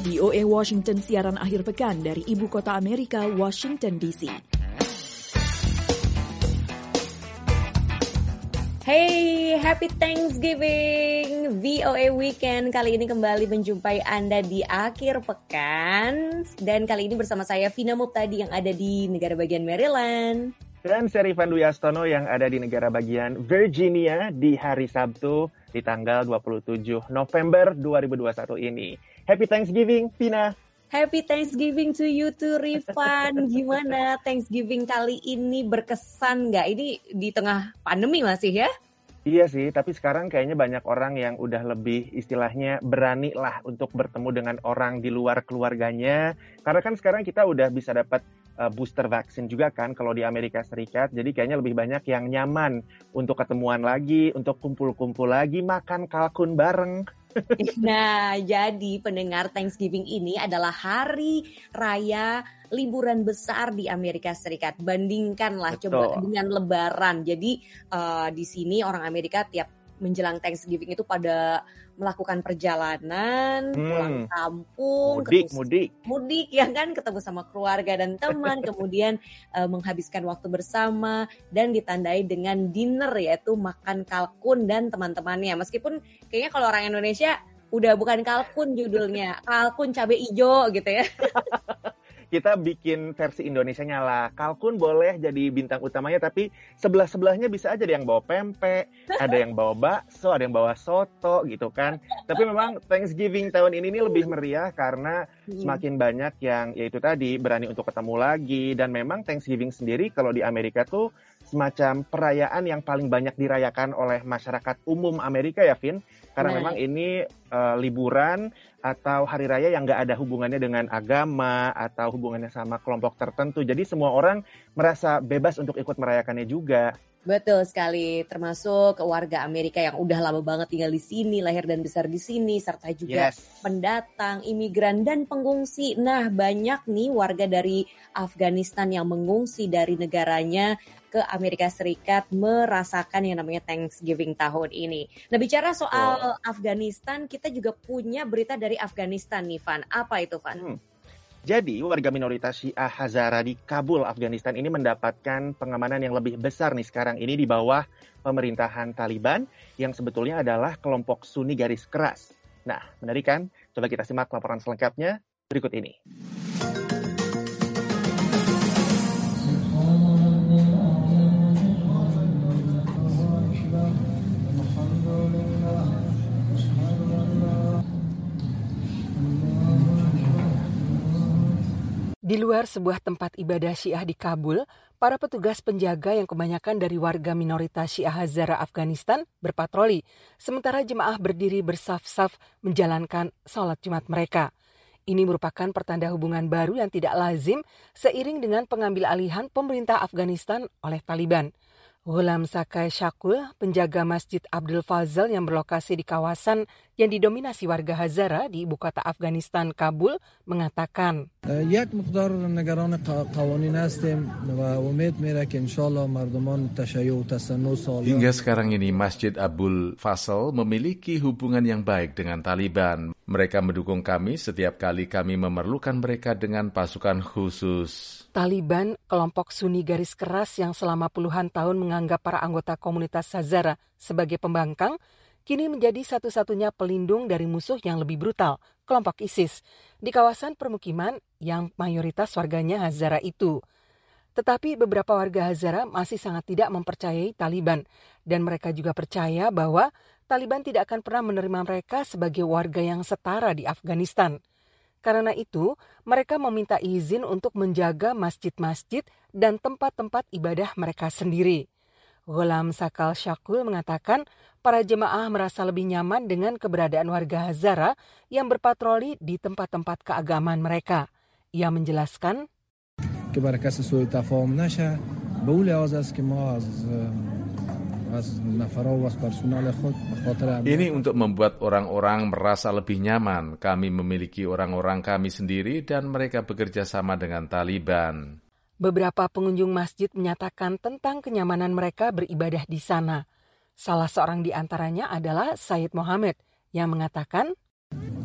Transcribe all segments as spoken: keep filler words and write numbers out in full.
V O A Washington siaran akhir pekan dari ibu kota Amerika, Washington D C. Hey, happy Thanksgiving! V O A Weekend kali ini kembali menjumpai Anda di akhir pekan. Dan kali ini bersama saya Vina Muptadi yang ada di negara bagian Maryland. Dan saya Rifan Dwi Astono yang ada di negara bagian Virginia di hari Sabtu di tanggal dua puluh tujuh November dua ribu dua puluh satu ini. Happy Thanksgiving, Vina! Happy Thanksgiving to you too, Rifan. Gimana Thanksgiving kali ini, berkesan nggak? Ini di tengah pandemi masih ya? Iya sih, tapi sekarang kayaknya banyak orang yang udah lebih istilahnya berani lah untuk bertemu dengan orang di luar keluarganya. Karena kan sekarang kita udah bisa dapat uh, booster vaksin juga kan kalau di Amerika Serikat. Jadi kayaknya lebih banyak yang nyaman untuk ketemuan lagi, untuk kumpul-kumpul lagi, makan kalkun bareng. Nah, jadi pendengar, Thanksgiving ini adalah hari raya liburan besar di Amerika Serikat. Bandingkanlah Betul. coba dengan Lebaran. Jadi uh, di sini orang Amerika tiap menjelang Thanksgiving itu pada melakukan perjalanan, Hmm. pulang kampung, Mudik, ketemu- mudik. mudik ya kan, ketemu sama keluarga dan teman, kemudian uh, menghabiskan waktu bersama dan ditandai dengan dinner, yaitu makan kalkun dan teman-temannya. Meskipun kayaknya kalau orang Indonesia udah bukan kalkun judulnya, kalkun cabai hijau gitu ya. Kita bikin versi Indonesianya lah. Kalkun boleh jadi bintang utamanya, tapi sebelah-sebelahnya bisa aja ada yang bawa pempek, ada yang bawa bakso, ada yang bawa soto gitu kan. Tapi memang Thanksgiving tahun ini nih lebih meriah karena semakin banyak yang yaitu tadi berani untuk ketemu lagi. Dan memang Thanksgiving sendiri kalau di Amerika tuh semacam perayaan yang paling banyak dirayakan oleh masyarakat umum Amerika ya, Vin. Karena Nah. memang ini uh, liburan atau hari raya yang nggak ada hubungannya dengan agama atau hubungannya sama kelompok tertentu. Jadi semua orang merasa bebas untuk ikut merayakannya juga. Betul sekali, termasuk warga Amerika yang udah lama banget tinggal di sini, lahir dan besar di sini, serta juga Yes. pendatang, imigran, dan pengungsi. Nah, banyak nih warga dari Afghanistan yang mengungsi dari negaranya ke Amerika Serikat merasakan yang namanya Thanksgiving tahun ini. Nah, bicara soal Afghanistan, kita juga punya berita dari Afghanistan nih, Van. Apa itu, Van? Hmm. Jadi warga minoritas Syiah Hazara di Kabul, Afghanistan ini mendapatkan pengamanan yang lebih besar nih sekarang ini di bawah pemerintahan Taliban yang sebetulnya adalah kelompok Sunni garis keras. Nah, menarik kan? Coba kita simak laporan selengkapnya berikut ini. Di luar sebuah tempat ibadah Syiah di Kabul, para petugas penjaga yang kebanyakan dari warga minoritas Syiah Hazara Afghanistan berpatroli, sementara jemaah berdiri bersaf-saf menjalankan sholat Jumat mereka. Ini merupakan pertanda hubungan baru yang tidak lazim seiring dengan pengambil alihan pemerintah Afghanistan oleh Taliban. Ghulam Sakai Shakul, penjaga Masjid Abdul Fazal yang berlokasi di kawasan yang didominasi warga Hazara di ibu kota Afghanistan, Kabul, mengatakan, یک مقدار نگران قوانین هستیم و امید میره که انشالله مردمان تشیع و تسنن سال Hingga sekarang ini Masjid Abdul Fazal memiliki hubungan yang baik dengan Taliban. Mereka mendukung kami setiap kali kami memerlukan mereka dengan pasukan khusus. Taliban, kelompok Sunni garis keras yang selama puluhan tahun menganggap para anggota komunitas Hazara sebagai pembangkang, kini menjadi satu-satunya pelindung dari musuh yang lebih brutal, kelompok ISIS, di kawasan permukiman yang mayoritas warganya Hazara itu. Tetapi beberapa warga Hazara masih sangat tidak mempercayai Taliban, dan mereka juga percaya bahwa Taliban tidak akan pernah menerima mereka sebagai warga yang setara di Afghanistan. Karena itu, mereka meminta izin untuk menjaga masjid-masjid dan tempat-tempat ibadah mereka sendiri. Ghulam Sakal Shakul mengatakan para jemaah merasa lebih nyaman dengan keberadaan warga Hazara yang berpatroli di tempat-tempat keagamaan mereka. Ia menjelaskan, که برای کسی سوء تفاهم نشه به اون لحاظ است که ما از از نفرا و از پرسنل خود به خاطر Ini untuk membuat orang-orang merasa lebih nyaman. Kami memiliki orang-orang kami sendiri dan mereka bekerja sama dengan Taliban. Beberapa pengunjung masjid menyatakan tentang kenyamanan mereka beribadah di sana. Salah seorang di antaranya adalah Sayyid Muhammad yang mengatakan,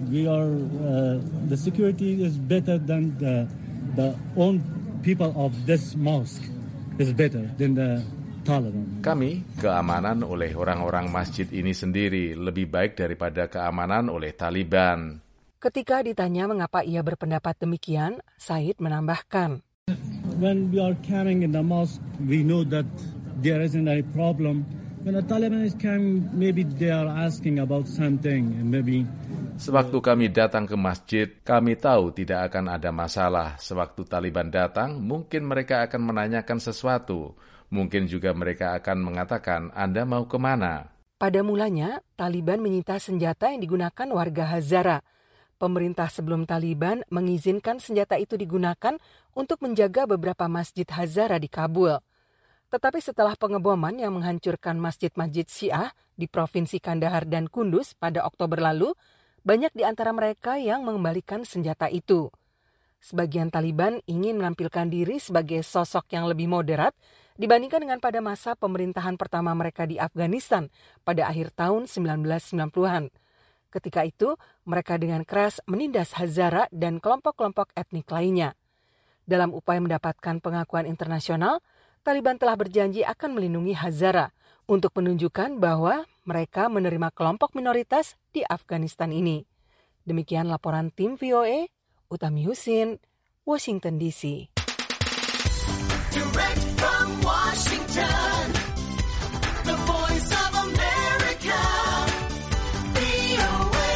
we are uh, the security is better than the the own people of this mosque is better than the Taliban. Kami, keamanan oleh orang-orang masjid ini sendiri lebih baik daripada keamanan oleh Taliban. Ketika ditanya mengapa ia berpendapat demikian, Said menambahkan, When we are carrying in the mosque, we know that there isn't any problem. When the Taliban is coming, maybe they are asking about something, and maybe. Sewaktu kami datang ke masjid, kami tahu tidak akan ada masalah. Sewaktu Taliban datang, mungkin mereka akan menanyakan sesuatu. Mungkin juga mereka akan mengatakan, Anda mau kemana? Pada mulanya, Taliban menyita senjata yang digunakan warga Hazara. Pemerintah sebelum Taliban mengizinkan senjata itu digunakan untuk menjaga beberapa masjid Hazara di Kabul. Tetapi setelah pengeboman yang menghancurkan masjid-masjid Syiah di Provinsi Kandahar dan Kunduz pada Oktober lalu, banyak di antara mereka yang mengembalikan senjata itu. Sebagian Taliban ingin menampilkan diri sebagai sosok yang lebih moderat dibandingkan dengan pada masa pemerintahan pertama mereka di Afghanistan pada akhir tahun sembilan belas sembilan puluhan. Ketika itu, mereka dengan keras menindas Hazara dan kelompok-kelompok etnik lainnya. Dalam upaya mendapatkan pengakuan internasional, Taliban telah berjanji akan melindungi Hazara untuk menunjukkan bahwa mereka menerima kelompok minoritas di Afghanistan ini. Demikian laporan tim V O A, Utami Husin, Washington D C. Direct from Washington, the voice of America, V O A.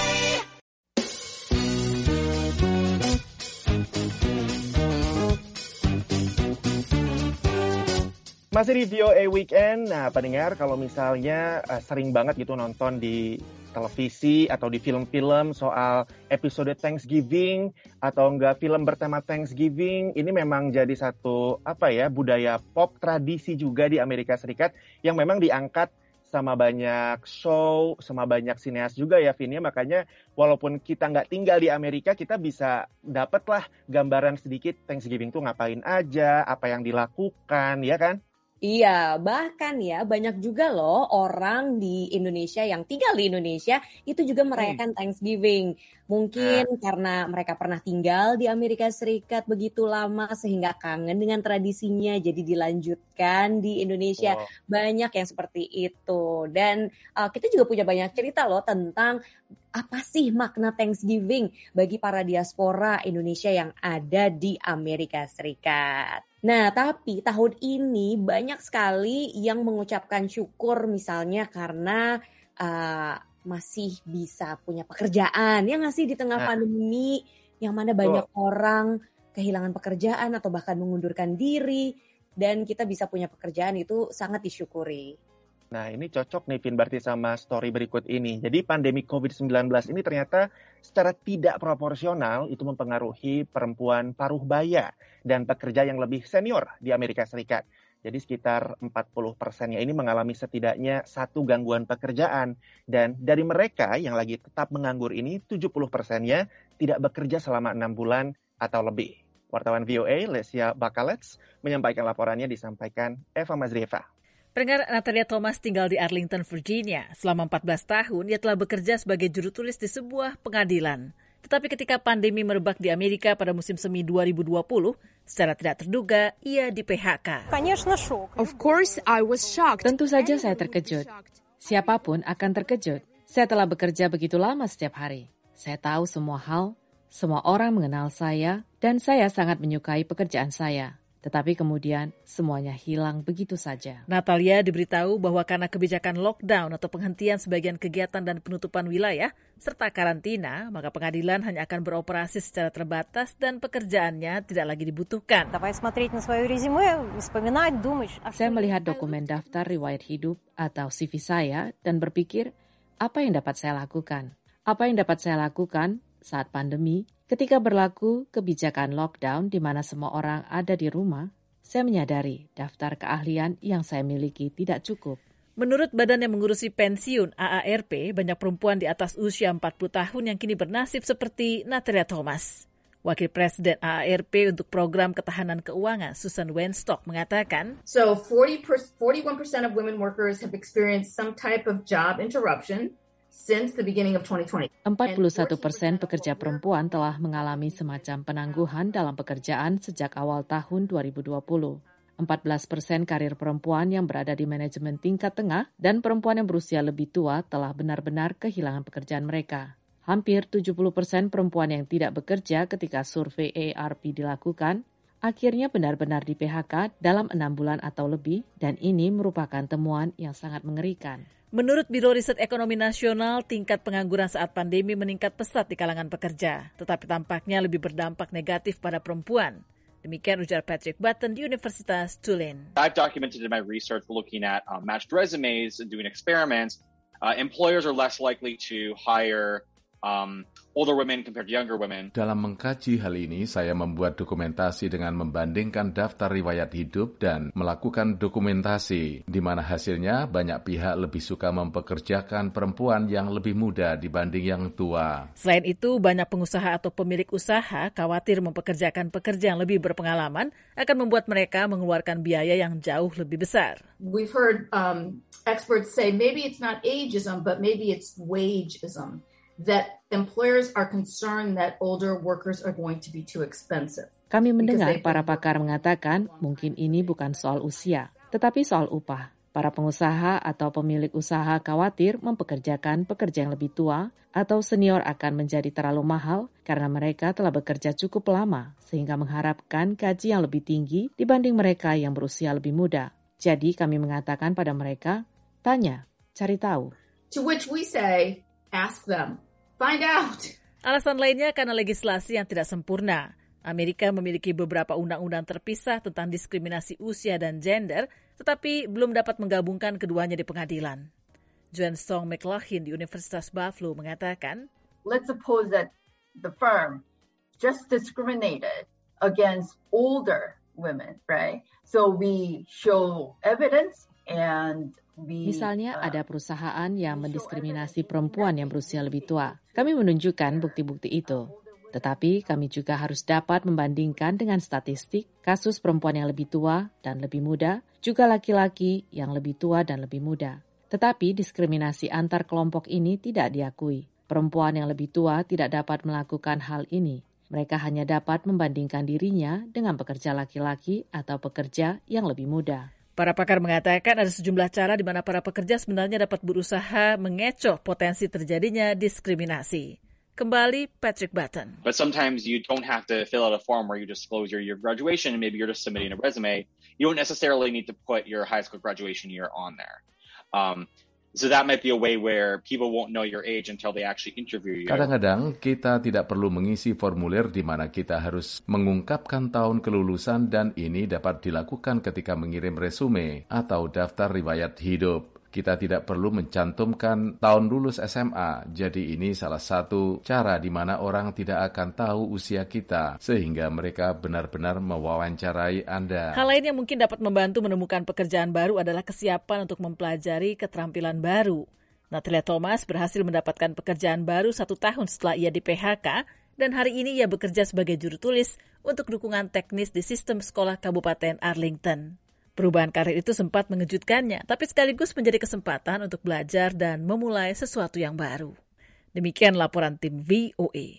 Masih di V O A Weekend. Nah, pendengar, kalau misalnya uh, sering banget gitu nonton di televisi atau di film-film soal episode Thanksgiving atau enggak film bertema Thanksgiving, ini memang jadi satu apa ya budaya pop tradisi juga di Amerika Serikat yang memang diangkat sama banyak show, sama banyak sineas juga ya, Vin, ya. Makanya walaupun kita nggak tinggal di Amerika, kita bisa dapatlah gambaran sedikit Thanksgiving tuh ngapain aja, apa yang dilakukan, ya kan? Iya, bahkan ya banyak juga loh orang di Indonesia yang tinggal di Indonesia itu juga merayakan hmm. Thanksgiving. Mungkin nah. karena mereka pernah tinggal di Amerika Serikat begitu lama sehingga kangen dengan tradisinya, jadi dilanjutkan di Indonesia. Wow. Banyak yang seperti itu. Dan uh, kita juga punya banyak cerita loh tentang apa sih makna Thanksgiving bagi para diaspora Indonesia yang ada di Amerika Serikat. Nah, tapi tahun ini banyak sekali yang mengucapkan syukur misalnya karena uh, masih bisa punya pekerjaan. Ya nggak sih di tengah nah. pandemi yang mana banyak oh. orang kehilangan pekerjaan atau bahkan mengundurkan diri. Dan kita bisa punya pekerjaan itu sangat disyukuri. Nah, ini cocok nih, Vin, berarti sama story berikut ini. Jadi pandemi covid sembilan belas ini ternyata secara tidak proporsional itu mempengaruhi perempuan paruh baya dan pekerja yang lebih senior di Amerika Serikat. Jadi sekitar empat puluh persennya ini mengalami setidaknya satu gangguan pekerjaan. Dan dari mereka yang lagi tetap menganggur ini, tujuh puluh persennya tidak bekerja selama enam bulan atau lebih. Wartawan V O A, Lesia Bakalets, menyampaikan laporannya, disampaikan Eva Mazrieva. Pendengar, Natalia Thomas tinggal di Arlington, Virginia. Selama empat belas tahun, ia telah bekerja sebagai juru tulis di sebuah pengadilan. Tetapi ketika pandemi merebak di Amerika pada musim semi dua ribu dua puluh, secara tidak terduga, ia di P H K. Of course, I was shocked. Tentu saja saya terkejut. Siapapun akan terkejut. Saya telah bekerja begitu lama setiap hari. Saya tahu semua hal, semua orang mengenal saya, dan saya sangat menyukai pekerjaan saya. Tetapi kemudian semuanya hilang begitu saja. Natalia diberitahu bahwa karena kebijakan lockdown atau penghentian sebagian kegiatan dan penutupan wilayah, serta karantina, maka pengadilan hanya akan beroperasi secara terbatas dan pekerjaannya tidak lagi dibutuhkan. Saya melihat dokumen daftar riwayat hidup atau C V saya dan berpikir, apa yang dapat saya lakukan? Apa yang dapat saya lakukan saat pandemi? Ketika berlaku kebijakan lockdown di mana semua orang ada di rumah, saya menyadari daftar keahlian yang saya miliki tidak cukup. Menurut badan yang mengurusi pensiun A A R P, banyak perempuan di atas usia empat puluh tahun yang kini bernasib seperti Natalia Thomas. Wakil Presiden A A R P untuk Program Ketahanan Keuangan, Susan Weinstock, mengatakan, So forty, forty-one percent of women workers have experienced some type of job interruption. since the beginning of twenty twenty. empat puluh satu persen pekerja perempuan telah mengalami semacam penangguhan dalam pekerjaan sejak awal tahun dua ribu dua puluh. empat belas persen karir perempuan yang berada di manajemen tingkat tengah dan perempuan yang berusia lebih tua telah benar-benar kehilangan pekerjaan mereka. Hampir tujuh puluh persen perempuan yang tidak bekerja ketika survei A R P dilakukan akhirnya benar-benar di P H K dalam enam bulan atau lebih, dan ini merupakan temuan yang sangat mengerikan. Menurut Biro Riset Ekonomi Nasional, tingkat pengangguran saat pandemi meningkat pesat di kalangan pekerja, tetapi tampaknya lebih berdampak negatif pada perempuan. Demikian ujar Patrick Button di Universitas Tulane. I've documented in my research looking at um, matched resumes and doing experiments. Uh, employers are less likely to hire um, older women compared to younger women. Dalam mengkaji hal ini, saya membuat dokumentasi dengan membandingkan daftar riwayat hidup dan melakukan dokumentasi, di mana hasilnya banyak pihak lebih suka mempekerjakan perempuan yang lebih muda dibanding yang tua. Selain itu, banyak pengusaha atau pemilik usaha khawatir mempekerjakan pekerja yang lebih berpengalaman akan membuat mereka mengeluarkan biaya yang jauh lebih besar. We've heard um, experts say maybe it's not ageism, but maybe it's wageism. That employers are concerned that older workers are going to be too expensive. Kami mendengar para pakar mengatakan mungkin ini bukan soal usia, tetapi soal upah. Para pengusaha atau pemilik usaha khawatir mempekerjakan pekerja yang lebih tua atau senior akan menjadi terlalu mahal karena mereka telah bekerja cukup lama sehingga mengharapkan gaji yang lebih tinggi dibanding mereka yang berusia lebih muda. Jadi kami mengatakan pada mereka, tanya, cari tahu. To which we say, ask them. Find out. Alasan lainnya karena legislasi yang tidak sempurna. Amerika memiliki beberapa undang-undang terpisah tentang diskriminasi usia dan gender, tetapi belum dapat menggabungkan keduanya di pengadilan. Joan Song McLaughlin di Universitas Buffalo mengatakan, let's suppose that the firm just discriminated against older women, right? So we show evidence and Misalnya ada perusahaan yang mendiskriminasi perempuan yang berusia lebih tua. Kami menunjukkan bukti-bukti itu. Tetapi kami juga harus dapat membandingkan dengan statistik kasus perempuan yang lebih tua dan lebih muda, juga laki-laki yang lebih tua dan lebih muda. Tetapi diskriminasi antar kelompok ini tidak diakui. Perempuan yang lebih tua tidak dapat melakukan hal ini. Mereka hanya dapat membandingkan dirinya dengan pekerja laki-laki atau pekerja yang lebih muda. Para pakar mengatakan ada sejumlah cara di mana para pekerja sebenarnya dapat berusaha mengecoh potensi terjadinya diskriminasi. Kembali Patrick Button. But sometimes you don't have to fill out a form where you disclose your year of graduation and maybe you're just submitting a resume. You don't necessarily need to put your high school graduation year on there. Um, So that might be a way where people won't know your age until they actually interview you. Kadang-kadang kita tidak perlu mengisi formulir di mana kita harus mengungkapkan tahun kelulusan, dan ini dapat dilakukan ketika mengirim resume atau daftar riwayat hidup. Kita tidak perlu mencantumkan tahun lulus S M A, jadi ini salah satu cara di mana orang tidak akan tahu usia kita, sehingga mereka benar-benar mewawancarai Anda. Hal lain yang mungkin dapat membantu menemukan pekerjaan baru adalah kesiapan untuk mempelajari keterampilan baru. Natalia Thomas berhasil mendapatkan pekerjaan baru satu tahun setelah ia di P H K, dan hari ini ia bekerja sebagai juru tulis untuk dukungan teknis di sistem sekolah Kabupaten Arlington. Perubahan karir itu sempat mengejutkannya, tapi sekaligus menjadi kesempatan untuk belajar dan memulai sesuatu yang baru. Demikian laporan tim V O A.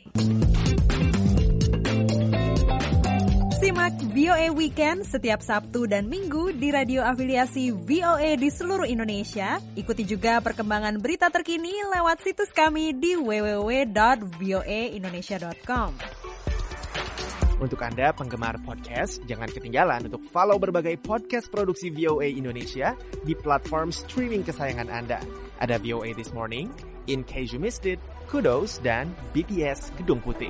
Simak V O A Weekend setiap Sabtu dan Minggu di radio afiliasi V O A di seluruh Indonesia. Ikuti juga perkembangan berita terkini lewat situs kami di w w w dot voa indonesia dot com. Untuk Anda penggemar podcast, jangan ketinggalan untuk follow berbagai podcast produksi V O A Indonesia di platform streaming kesayangan Anda. Ada V O A This Morning, In Case You Missed It, Kudos, dan B T S Gedung Putih.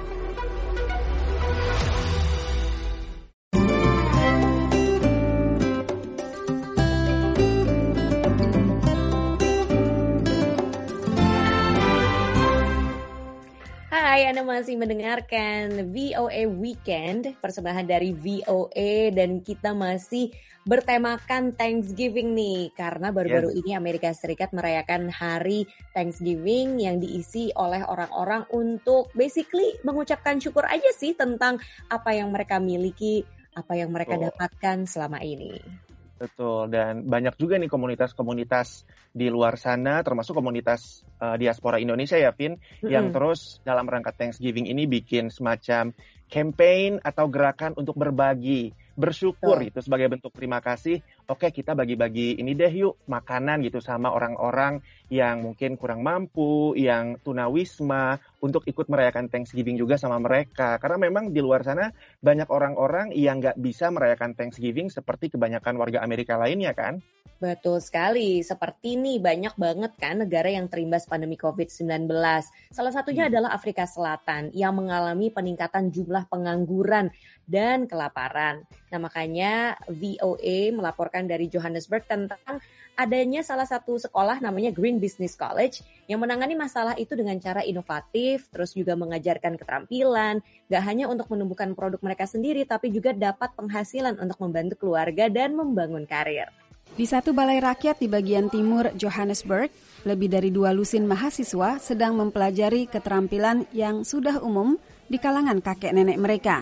Hai, Anda masih mendengarkan V O A Weekend, persembahan dari V O A, dan kita masih bertemakan Thanksgiving nih, karena baru-baru yes. ini Amerika Serikat merayakan hari Thanksgiving yang diisi oleh orang-orang untuk basically mengucapkan syukur aja sih tentang apa yang mereka miliki, apa yang mereka oh. dapatkan selama ini. Betul, dan banyak juga nih komunitas-komunitas di luar sana, termasuk komunitas uh, diaspora Indonesia ya, Vin, mm-hmm. yang terus dalam rangka Thanksgiving ini bikin semacam campaign atau gerakan untuk berbagi, bersyukur oh. itu sebagai bentuk terima kasih. Oke, kita bagi-bagi ini deh yuk, makanan gitu sama orang-orang yang mungkin kurang mampu, yang tunawisma, untuk ikut merayakan Thanksgiving juga sama mereka. Karena memang di luar sana banyak orang-orang yang nggak bisa merayakan Thanksgiving seperti kebanyakan warga Amerika lainnya kan? Betul sekali, seperti nih banyak banget kan negara yang terimbas pandemi covid sembilan belas. Salah satunya hmm. adalah Afrika Selatan yang mengalami peningkatan jumlah pengangguran dan kelaparan. Nah makanya V O A melaporkan dari Johannesburg tentang adanya salah satu sekolah namanya Green Business College yang menangani masalah itu dengan cara inovatif, terus juga mengajarkan keterampilan, gak hanya untuk menumbuhkan produk mereka sendiri, tapi juga dapat penghasilan untuk membantu keluarga dan membangun karir. Di satu balai rakyat di bagian timur Johannesburg, lebih dari dua lusin mahasiswa sedang mempelajari keterampilan yang sudah umum di kalangan kakek nenek mereka.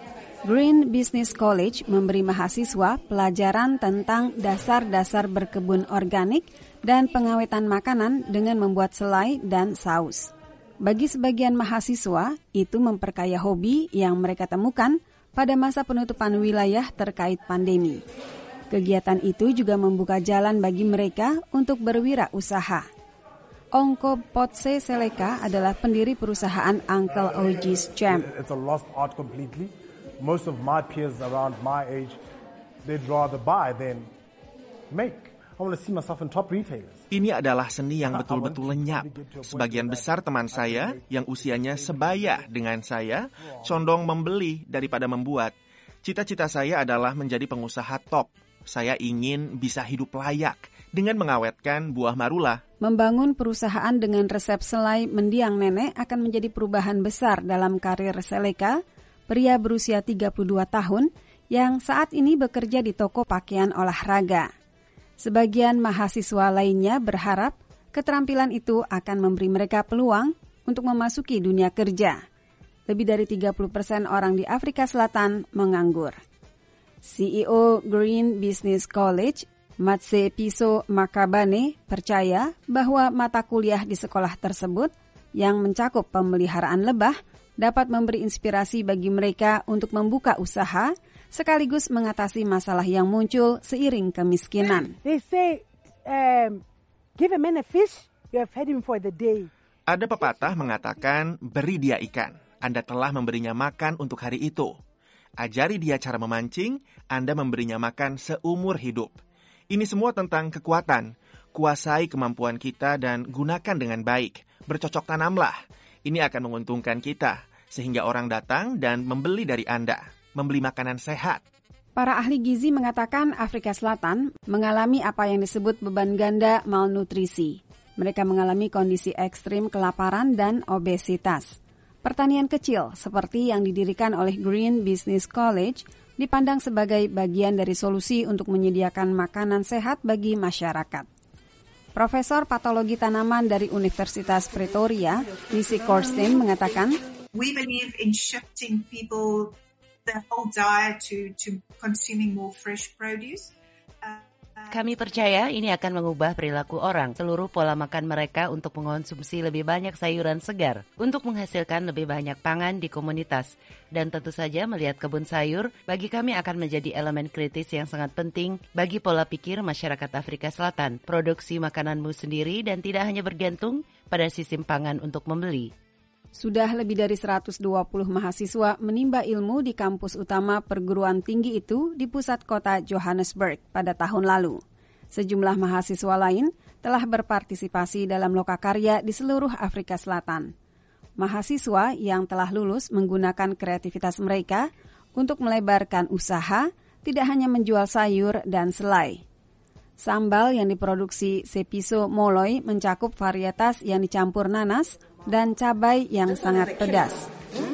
Green Business College memberi mahasiswa pelajaran tentang dasar-dasar berkebun organik dan pengawetan makanan dengan membuat selai dan saus. Bagi sebagian mahasiswa, itu memperkaya hobi yang mereka temukan pada masa penutupan wilayah terkait pandemi. Kegiatan itu juga membuka jalan bagi mereka untuk berwirausaha. Ongko Potse Seleka adalah pendiri perusahaan Uncle Oji's Jam. It's a lost art completely. Most of my peers around my age, they'd rather buy than make. I want to see myself in top retailers. Ini adalah seni yang betul-betul lenyap. Sebagian besar teman saya yang usianya sebaya dengan saya condong membeli daripada membuat. Cita-cita saya adalah menjadi pengusaha top. Saya ingin bisa hidup layak dengan mengawetkan buah marula. Membangun perusahaan dengan resep selai mendiang nenek akan menjadi perubahan besar dalam karir Seleka, pria berusia tiga puluh dua tahun yang saat ini bekerja di toko pakaian olahraga. Sebagian mahasiswa lainnya berharap keterampilan itu akan memberi mereka peluang untuk memasuki dunia kerja. Lebih dari tiga puluh persen orang di Afrika Selatan menganggur. C E O Green Business College, Matsepiso Makabane, percaya bahwa mata kuliah di sekolah tersebut yang mencakup pemeliharaan lebah dapat memberi inspirasi bagi mereka untuk membuka usaha sekaligus mengatasi masalah yang muncul seiring kemiskinan. They say, um, give a man a fish, you have fed him for the day. Ada pepatah mengatakan, beri dia ikan, Anda telah memberinya makan untuk hari itu. Ajari dia cara memancing, Anda memberinya makan seumur hidup. Ini semua tentang kekuatan. Kuasai kemampuan kita dan gunakan dengan baik. Bercocok tanamlah. Ini akan menguntungkan kita, sehingga orang datang dan membeli dari Anda, membeli makanan sehat. Para ahli gizi mengatakan Afrika Selatan mengalami apa yang disebut beban ganda malnutrisi. Mereka mengalami kondisi ekstrim kelaparan dan obesitas. Pertanian kecil seperti yang didirikan oleh Green Business College dipandang sebagai bagian dari solusi untuk menyediakan makanan sehat bagi masyarakat. Profesor Patologi Tanaman dari Universitas Pretoria, Lizzie Korsten, mengatakan, We believe in shifting people the whole diet to to consuming more fresh produce. Kami percaya ini akan mengubah perilaku orang, seluruh pola makan mereka untuk mengonsumsi lebih banyak sayuran segar, untuk menghasilkan lebih banyak pangan di komunitas. Dan tentu saja melihat kebun sayur, bagi kami akan menjadi elemen kritis yang sangat penting bagi pola pikir masyarakat Afrika Selatan. Produksi makananmu sendiri dan tidak hanya bergantung pada sistem pangan untuk membeli. Sudah lebih dari seratus dua puluh mahasiswa menimba ilmu di kampus utama perguruan tinggi itu di pusat kota Johannesburg pada tahun lalu. Sejumlah mahasiswa lain telah berpartisipasi dalam lokakarya di seluruh Afrika Selatan. Mahasiswa yang telah lulus menggunakan kreativitas mereka untuk melebarkan usaha, tidak hanya menjual sayur dan selai. Sambal yang diproduksi Sepiso Moloi mencakup varietas yang dicampur nanas dan cabai yang sangat pedas.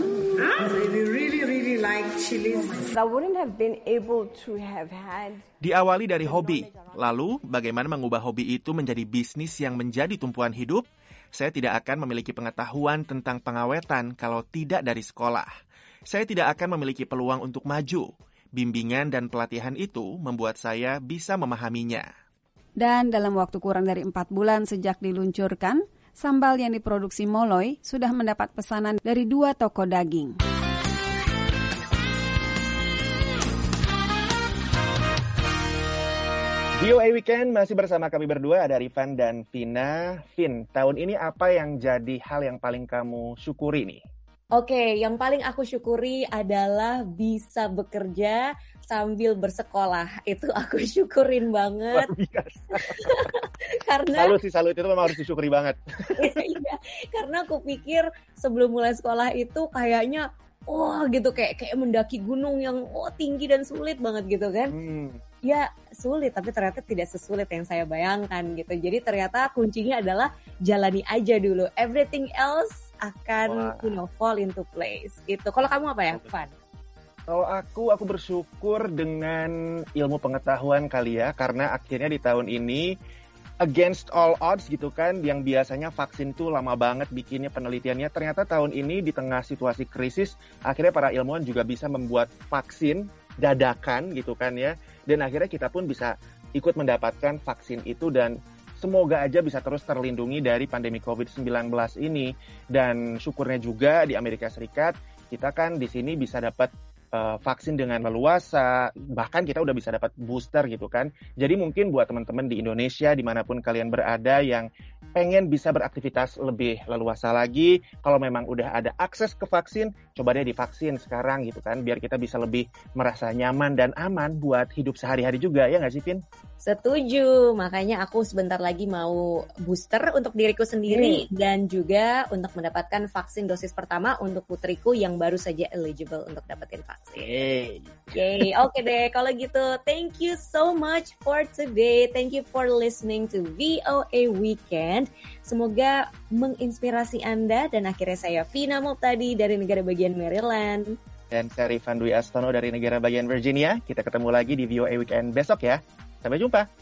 Diawali dari hobi, lalu bagaimana mengubah hobi itu menjadi bisnis yang menjadi tumpuan hidup? Saya tidak akan memiliki pengetahuan tentang pengawetan kalau tidak dari sekolah. Saya tidak akan memiliki peluang untuk maju. Bimbingan dan pelatihan itu membuat saya bisa memahaminya. Dan dalam waktu kurang dari empat bulan sejak diluncurkan, sambal yang diproduksi Molloy sudah mendapat pesanan dari dua toko daging. V O A Weekend masih bersama kami berdua, ada Rifan dan Vina. Vin, tahun ini apa yang jadi hal yang paling kamu syukuri nih? Oke, yang paling aku syukuri adalah bisa bekerja sambil bersekolah. Itu aku syukurin banget. Luar biasa. Karena Salut sih, salut itu memang harus disyukuri banget. iya, karena aku pikir sebelum mulai sekolah itu kayaknya wah gitu kayak kayak mendaki gunung yang oh tinggi dan sulit banget gitu kan. Hmm. Ya sulit, tapi ternyata tidak sesulit yang saya bayangkan gitu. Jadi ternyata kuncinya adalah jalani aja dulu. Everything else akan Wah. you know fall into place gitu. Kalau kamu apa ya, Van? Kalau aku, aku bersyukur dengan ilmu pengetahuan kali ya, karena akhirnya di tahun ini against all odds gitu kan, yang biasanya vaksin tuh lama banget bikinnya penelitiannya, ternyata tahun ini di tengah situasi krisis, akhirnya para ilmuwan juga bisa membuat vaksin dadakan gitu kan ya, dan akhirnya kita pun bisa ikut mendapatkan vaksin itu dan semoga aja bisa terus terlindungi dari pandemi covid sembilan belas ini. Dan syukurnya juga di Amerika Serikat, kita kan di sini bisa dapat uh, vaksin dengan leluasa, bahkan kita udah bisa dapat booster gitu kan. Jadi mungkin buat teman-teman di Indonesia, dimanapun kalian berada yang pengen bisa beraktivitas lebih leluasa lagi, kalau memang udah ada akses ke vaksin, coba deh divaksin sekarang gitu kan, biar kita bisa lebih merasa nyaman dan aman buat hidup sehari-hari juga, ya nggak sih, Vin? Setuju, makanya aku sebentar lagi mau booster untuk diriku sendiri hmm. dan juga untuk mendapatkan vaksin dosis pertama untuk putriku yang baru saja eligible untuk dapetin vaksin. Yeay. Yay, oke okay deh kalau gitu. Thank you so much for today. Thank you for listening to V O A Weekend. Semoga menginspirasi Anda dan akhirnya saya Vina Multadi dari negara bagian Maryland. Dan saya Rifan Dwi Astono dari negara bagian Virginia. Kita ketemu lagi di V O A Weekend besok ya. Sampai jumpa.